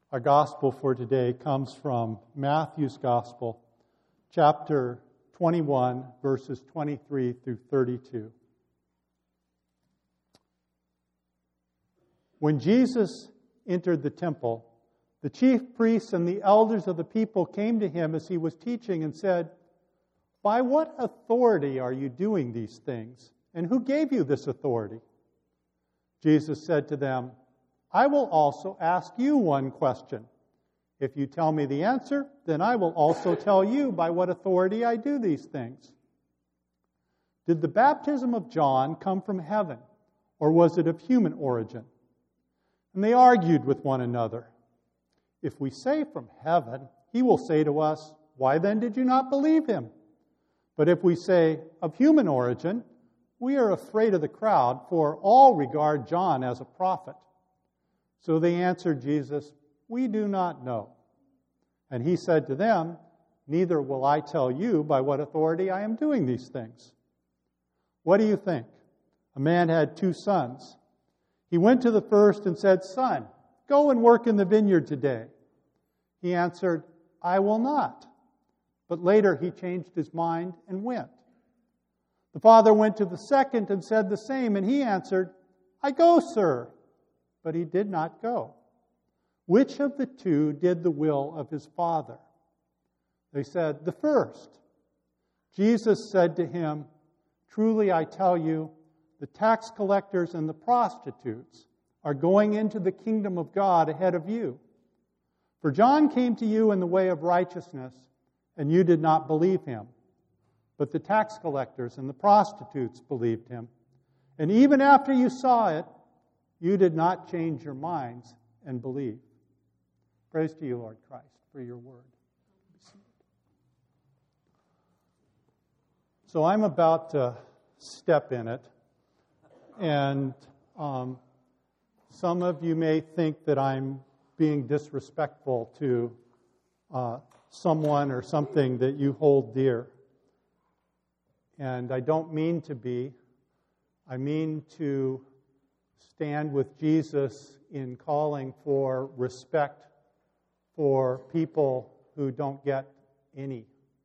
Our gospel for today comes from Matthew's Gospel, chapter 21, verses 23 through 32. When Jesus entered the temple, the chief priests and the elders of the people came to him as he was teaching and said, "By what authority are you doing these things? And who gave you this authority?" Jesus said to them, "I will also ask you one question. If you tell me the answer, then I will also tell you by what authority I do these things. Did the baptism of John come from heaven, or was it of human origin?" And they argued with one another. "If we say from heaven, he will say to us, 'Why then did you not believe him?' But if we say of human origin, we are afraid of the crowd, for all regard John as a prophet." So they answered Jesus, "We do not know." And he said to them, "Neither will I tell you by what authority I am doing these things. What do you think? A man had 2 sons. He went to the first and said, 'Son, go and work in the vineyard today.' He answered, 'I will not.' But later he changed his mind and went. The father went to the second and said the same, and he answered, 'I go, sir.' But he did not go. Which of the 2 did the will of his father?" They said, "The first." Jesus said to him, "Truly I tell you, the tax collectors and the prostitutes are going into the kingdom of God ahead of you. For John came to you in the way of righteousness, and you did not believe him. But the tax collectors and the prostitutes believed him. And even after you saw it, you did not change your minds and believe." Praise to you, Lord Christ, for your word. So I'm about to step in it. And some of you may think that I'm being disrespectful to someone or something that you hold dear. And I don't mean to be. I mean to stand with Jesus in calling for respect for people who don't get any.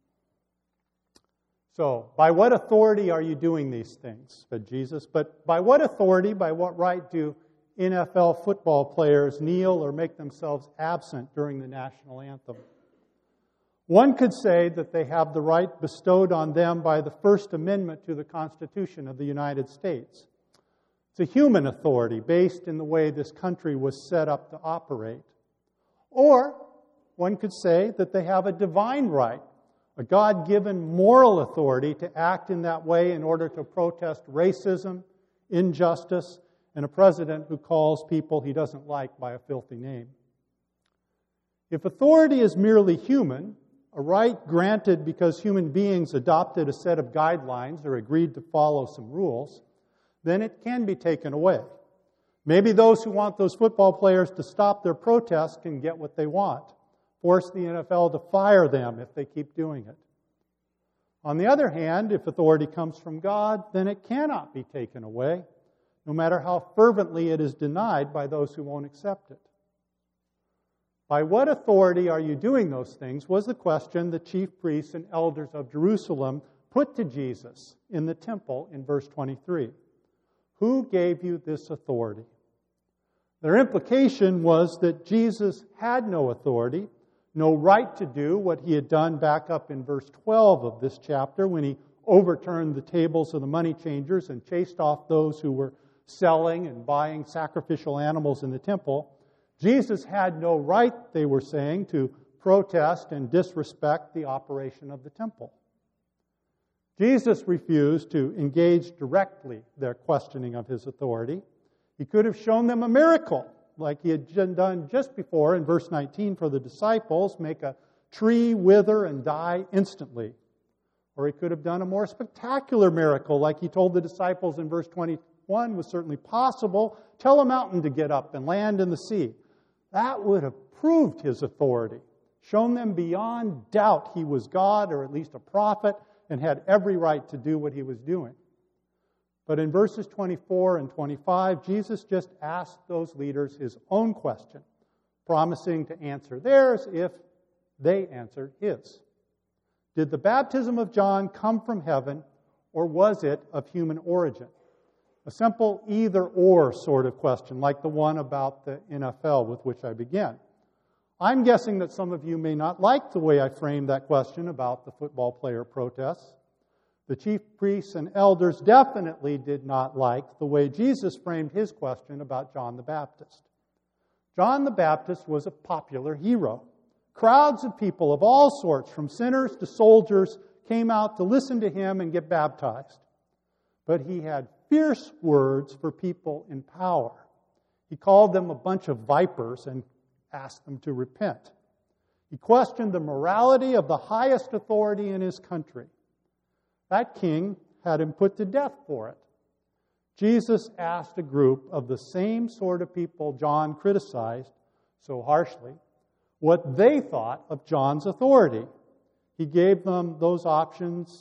So, by what authority are you doing these things? Said Jesus. But by what authority, by what right do NFL football players kneel or make themselves absent during the national anthem? One could say that they have the right bestowed on them by the First Amendment to the Constitution of the United States. It's a human authority based in the way this country was set up to operate. Or one could say that they have a divine right, a God-given moral authority to act in that way in order to protest racism, injustice, and a president who calls people he doesn't like by a filthy name. If authority is merely human, a right granted because human beings adopted a set of guidelines or agreed to follow some rules, then it can be taken away. Maybe those who want those football players to stop their protests can get what they want. Force the NFL to fire them if they keep doing it. On the other hand, if authority comes from God, then it cannot be taken away, no matter how fervently it is denied by those who won't accept it. By what authority are you doing those things was the question the chief priests and elders of Jerusalem put to Jesus in the temple in verse 23. Who gave you this authority? Their implication was that Jesus had no authority, no right to do what he had done back up in verse 12 of this chapter when he overturned the tables of the money changers and chased off those who were selling and buying sacrificial animals in the temple. Jesus had no right, they were saying, to protest and disrespect the operation of the temple. Jesus refused to engage directly their questioning of his authority. He could have shown them a miracle, like he had done just before in verse 19 for the disciples, make a tree wither and die instantly. Or he could have done a more spectacular miracle, like he told the disciples in verse 21 was certainly possible. Tell a mountain to get up and land in the sea. That would have proved his authority, shown them beyond doubt he was God or at least a prophet and had every right to do what he was doing. But in verses 24 and 25, Jesus just asked those leaders his own question. promising to answer theirs if they answered his. Did the baptism of John come from heaven, or was it of human origin? A simple either-or sort of question, like the one about the NFL with which I began. I'm guessing that some of you may not like the way I framed that question about the football player protests. The chief priests and elders definitely did not like the way Jesus framed his question about John the Baptist. John the Baptist was a popular hero. Crowds of people of all sorts, from sinners to soldiers, came out to listen to him and get baptized. But he had fierce words for people in power. He called them a bunch of vipers and asked them to repent. He questioned the morality of the highest authority in his country. That king had him put to death for it. Jesus asked a group of the same sort of people John criticized so harshly what they thought of John's authority. He gave them those options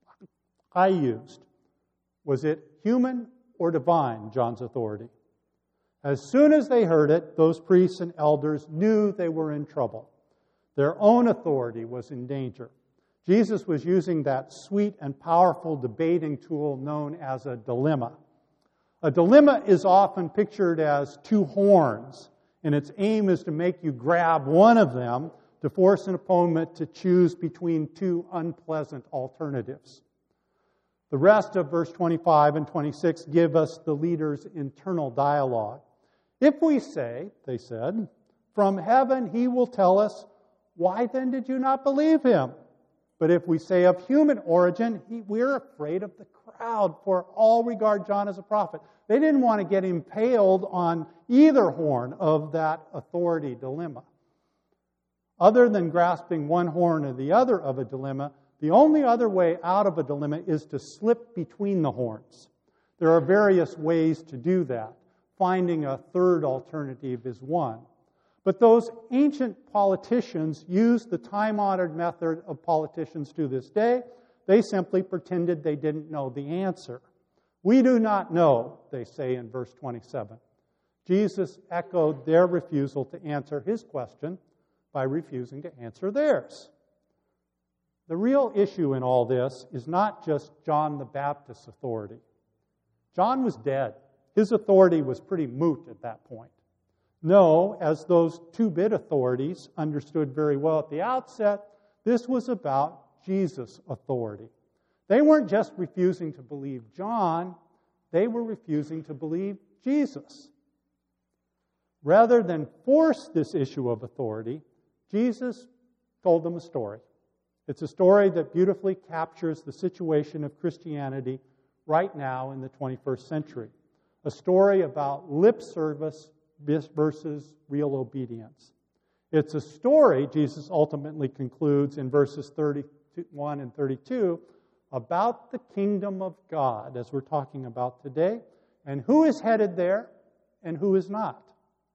I used. Was it human or divine, John's authority? As soon as they heard it, those priests and elders knew they were in trouble. Their own authority was in danger. Jesus was using that sweet and powerful debating tool known as a dilemma. A dilemma is often pictured as two horns, and its aim is to make you grab one of them to force an opponent to choose between two unpleasant alternatives. The rest of verse 25 and 26 give us the leader's internal dialogue. If we say, they said, from heaven he will tell us, why then did you not believe him? But if we say of human origin, we're afraid of the crowd, for all regard John as a prophet. They didn't want to get impaled on either horn of that authority dilemma. Other than grasping one horn or the other of a dilemma, the only other way out of a dilemma is to slip between the horns. There are various ways to do that. Finding a third alternative is one. But those ancient politicians used the time-honored method of politicians to this day. They simply pretended they didn't know the answer. We do not know, they say in verse 27. Jesus echoed their refusal to answer his question by refusing to answer theirs. The real issue in all this is not just John the Baptist's authority. John was dead. His authority was pretty moot at that point. No, as those two-bit authorities understood very well at the outset, this was about Jesus' authority. They weren't just refusing to believe John, they were refusing to believe Jesus. Rather than force this issue of authority, Jesus told them a story. It's a story that beautifully captures the situation of Christianity right now in the 21st century. A story about lip service versus real obedience. It's a story, Jesus ultimately concludes in verses 31 and 32, about the kingdom of God, as we're talking about today, and who is headed there and who is not.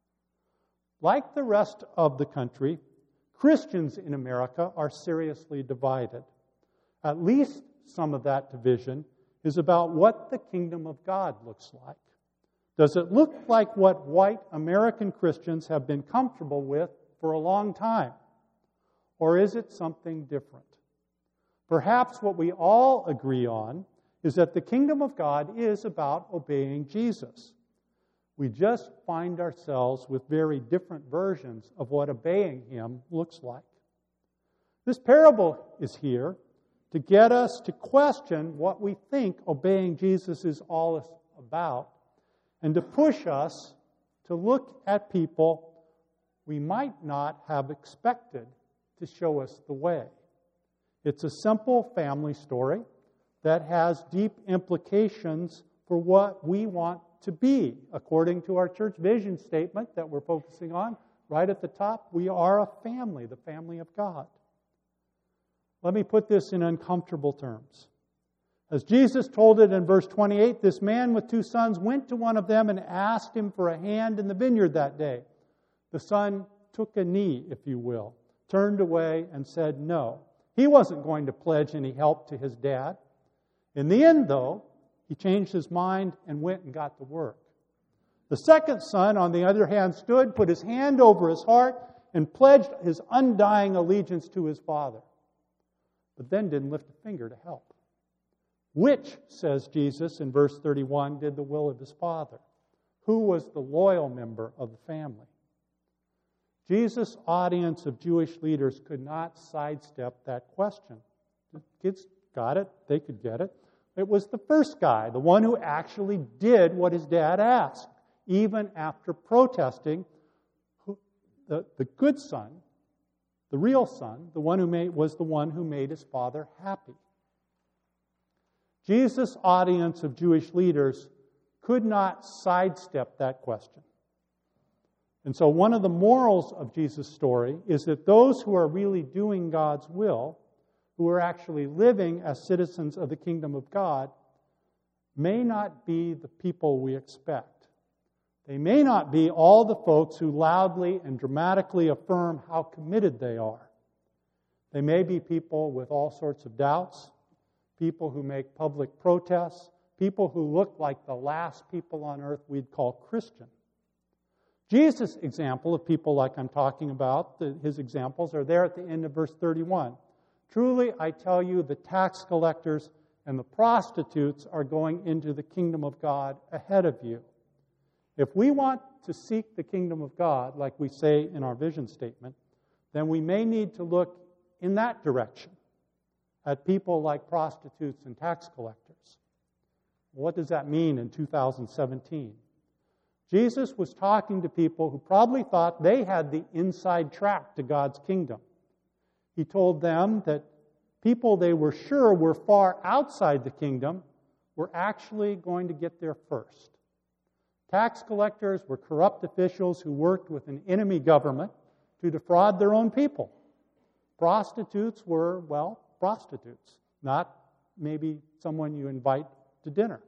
Like the rest of the country, Christians in America are seriously divided. At least some of that division is about what the kingdom of God looks like. Does it look like what white American Christians have been comfortable with for a long time? Or is it something different? Perhaps what we all agree on is that the kingdom of God is about obeying Jesus. We just find ourselves with very different versions of what obeying him looks like. This parable is here to get us to question what we think obeying Jesus is all about, and to push us to look at people we might not have expected to show us the way. It's a simple family story that has deep implications for what we want to be. According to our church vision statement that we're focusing on, right at the top, we are a family, the family of God. Let me put this in uncomfortable terms. As Jesus told it in verse 28, this man with 2 sons went to one of them and asked him for a hand in the vineyard that day. The son took a knee, if you will, turned away and said no. He wasn't going to pledge any help to his dad. In the end, though, he changed his mind and went and got to work. The second son, on the other hand, stood, put his hand over his heart, and pledged his undying allegiance to his father, but then didn't lift a finger to help. Which, says Jesus in verse 31, did the will of his father? Who was the loyal member of the family? Jesus' audience of Jewish leaders could not sidestep that question. The kids got it. They could get it. It was the first guy, the one who actually did what his dad asked, even after protesting. The good son, the real son, the one who was the one who made his father happy. Jesus' audience of Jewish leaders could not sidestep that question. And so one of the morals of Jesus' story is that those who are really doing God's will, who are actually living as citizens of the kingdom of God, may not be the people we expect. They may not be all the folks who loudly and dramatically affirm how committed they are. They may be people with all sorts of doubts, people who make public protests, people who look like the last people on earth we'd call Christian. Jesus' example of people like I'm talking about, his examples are there at the end of verse 31. Truly, I tell you, the tax collectors and the prostitutes are going into the kingdom of God ahead of you. If we want to seek the kingdom of God, like we say in our vision statement, then we may need to look in that direction at people like prostitutes and tax collectors. What does that mean in 2017? Jesus was talking to people who probably thought they had the inside track to God's kingdom. He told them that people they were sure were far outside the kingdom were actually going to get there first. Tax collectors were corrupt officials who worked with an enemy government to defraud their own people. Prostitutes were, well, prostitutes, not maybe someone you invite to dinner.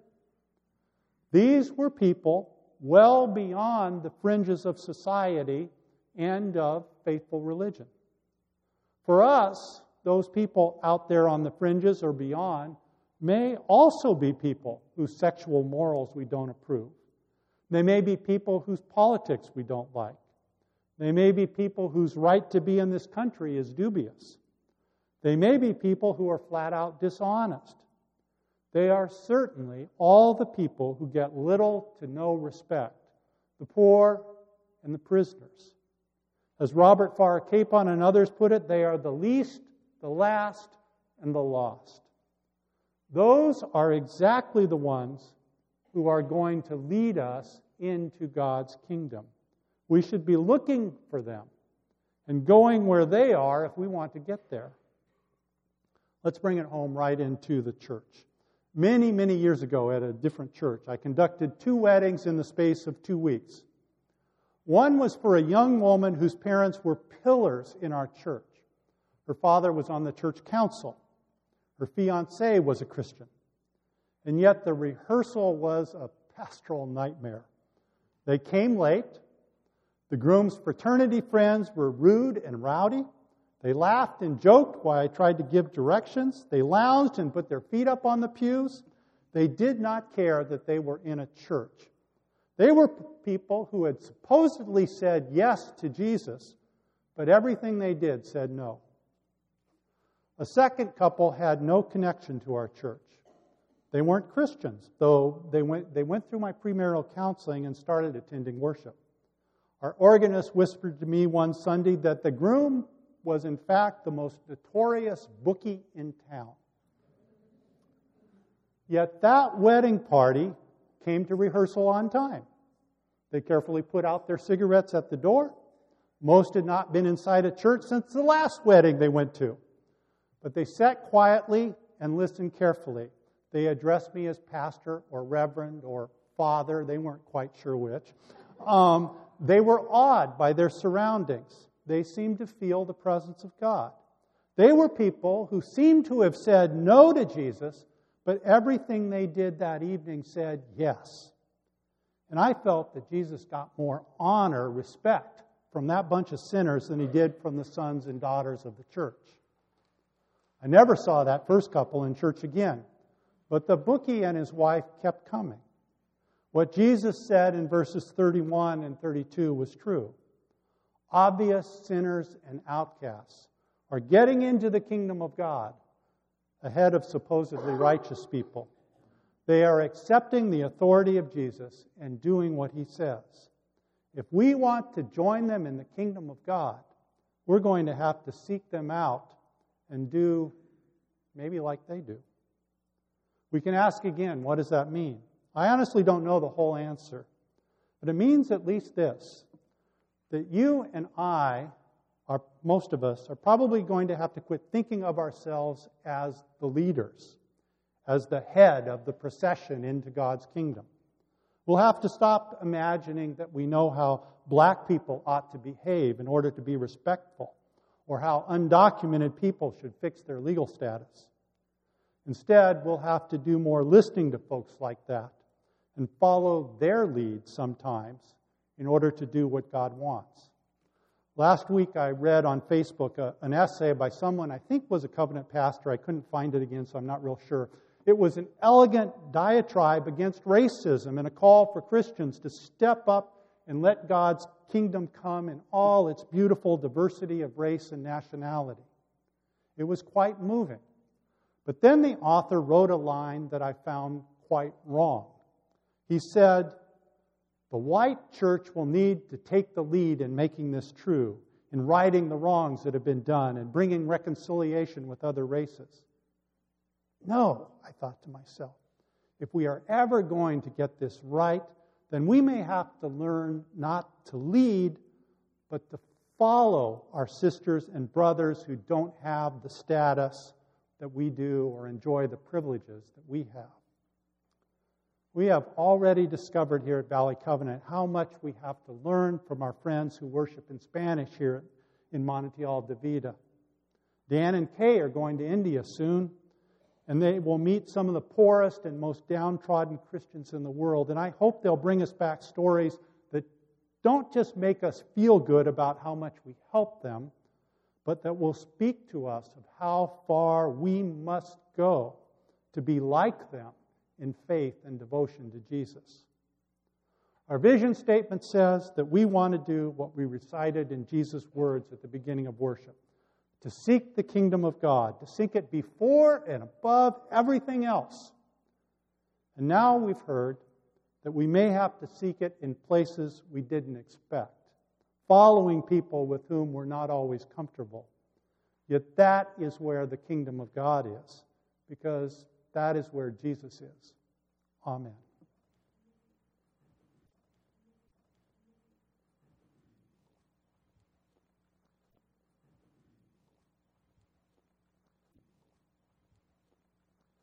These were people well beyond the fringes of society and of faithful religion. For us, those people out there on the fringes or beyond may also be people whose sexual morals we don't approve. They may be people whose politics we don't like. They may be people whose right to be in this country is dubious. They may be people who are flat out dishonest. They are certainly all the people who get little to no respect, the poor and the prisoners. As Robert Farrar Capon and others put it, they are the least, the last, and the lost. Those are exactly the ones who are going to lead us into God's kingdom. We should be looking for them and going where they are if we want to get there. Let's bring it home right into the church. Many, many years ago at a different church, I conducted 2 weddings in the space of 2 weeks. One was for a young woman whose parents were pillars in our church. Her father was on the church council. Her fiancé was a Christian. And yet the rehearsal was a pastoral nightmare. They came late. The groom's fraternity friends were rude and rowdy. They laughed and joked while I tried to give directions. They lounged and put their feet up on the pews. They did not care that they were in a church. They were people who had supposedly said yes to Jesus, but everything they did said no. A second couple had no connection to our church. They weren't Christians, though they went through my premarital counseling and started attending worship. Our organist whispered to me one Sunday that the groom was in fact the most notorious bookie in town. Yet that wedding party came to rehearsal on time. They carefully put out their cigarettes at the door. Most had not been inside a church since the last wedding they went to. But they sat quietly and listened carefully. They addressed me as pastor or reverend or father. They weren't quite sure which. They were awed by their surroundings. They seemed to feel the presence of God. They were people who seemed to have said no to Jesus, but everything they did that evening said yes. And I felt that Jesus got more honor, respect from that bunch of sinners than he did from the sons and daughters of the church. I never saw that first couple in church again, but the bookie and his wife kept coming. What Jesus said in verses 31 and 32 was true. Obvious sinners and outcasts are getting into the kingdom of God ahead of supposedly righteous people. They are accepting the authority of Jesus and doing what he says. If we want to join them in the kingdom of God, we're going to have to seek them out and do maybe like they do. We can ask again, what does that mean? I honestly don't know the whole answer, but it means at least this, that you and I, most of us, are probably going to have to quit thinking of ourselves as the leaders, as the head of the procession into God's kingdom. We'll have to stop imagining that we know how black people ought to behave in order to be respectful, or how undocumented people should fix their legal status. Instead, we'll have to do more listening to folks like that and follow their lead sometimes in order to do what God wants. Last week I read on Facebook an essay by someone I think was a covenant pastor. I couldn't find it again, so I'm not real sure. It was an elegant diatribe against racism and a call for Christians to step up and let God's kingdom come in all its beautiful diversity of race and nationality. It was quite moving. But then the author wrote a line that I found quite wrong. He said, the white church will need to take the lead in making this true, in righting the wrongs that have been done and bringing reconciliation with other races. No, I thought to myself, if we are ever going to get this right, then we may have to learn not to lead, but to follow our sisters and brothers who don't have the status that we do or enjoy the privileges that we have. We have already discovered here at Valley Covenant how much we have to learn from our friends who worship in Spanish here in Manantial de Vida. Dan and Kay are going to India soon, and they will meet some of the poorest and most downtrodden Christians in the world. And I hope they'll bring us back stories that don't just make us feel good about how much we help them, but that will speak to us of how far we must go to be like them in faith and devotion to Jesus. Our vision statement says that we want to do what we recited in Jesus' words at the beginning of worship. To seek the kingdom of God, to seek it before and above everything else. And now we've heard that we may have to seek it in places we didn't expect, following people with whom we're not always comfortable. Yet that is where the kingdom of God is, because that is where Jesus is. Amen.